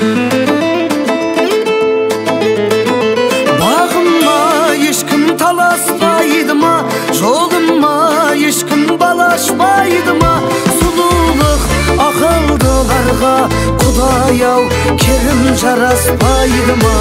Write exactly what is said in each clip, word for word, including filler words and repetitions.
Бағыма ешкім таласпайды ма, жолыма ешкім балашпайды ма? Сұлулық ақылдыларға Құдай-ау керім жараспайды ма?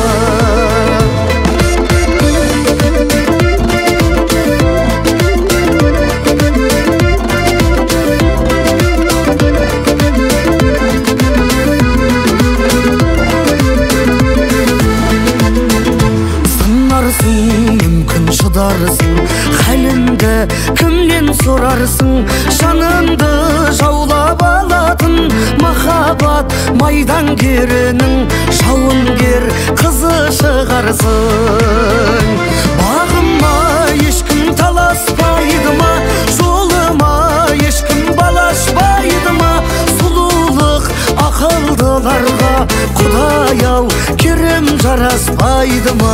Мүмкін шыдарсың, хәліңді кімнен сұрарсың? Жаныңды жаулап алатын махаббат майдангерінің жауынгер қызы шығарсың. Бағыма ешкім таласпайды ма, жолыма ешкім балашпайды ма? Сұлулық ақылдыларға Құдай-ау керем жараспайды ма?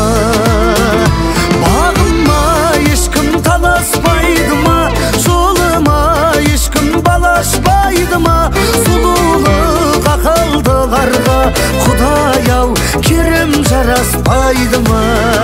Бағыма ешкім таласпайды ма, жолыма ешкім балашпайды ма? Сұлулық ақылдыларға Құдай-ау керем жараспайды ма?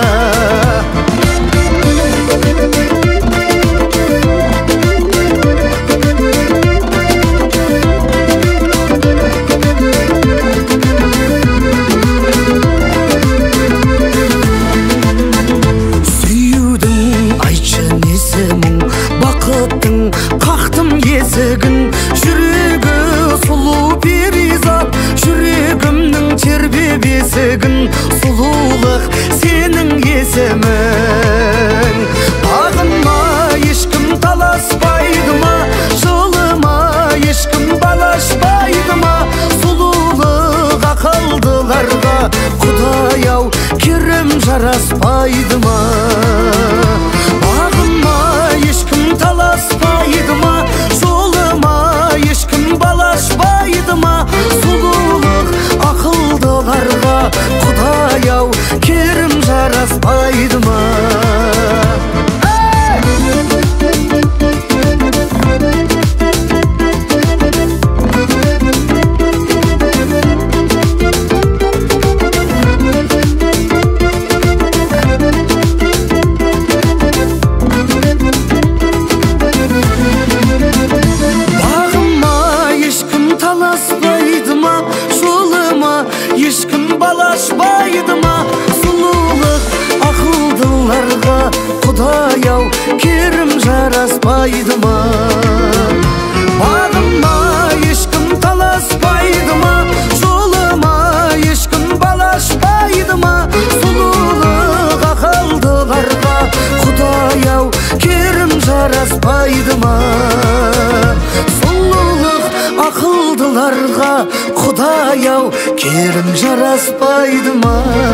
Қақтым есігін, жүрегі сұлу перизат, жүрегімнің тербеп есігін, сұлулық сенің есімің. Бағыма ешкім таласпайды ма, жолыма ешкім балашпайды ма? Сұлулық ақылдыларға Құдай-ау керем жараспайды ма? Бағыма ешкім таласпайды ма, жолыма ешкім балашпайды ма? Сұлулық ақылдыларға Құдай-ау керім жараспайды ма? Ешкім балашпайды ма? Сұлулық ақылдыларға Құдай-ау керім жараспайды ма? Бағыма ешкім таласпайды ма, жолыма ешкім балашпайды ма? Сұлулық ақылдыларға Құдай-ау керім жараспайды ма? Ақылдыларға Құдай-ау керім жараспайды ма?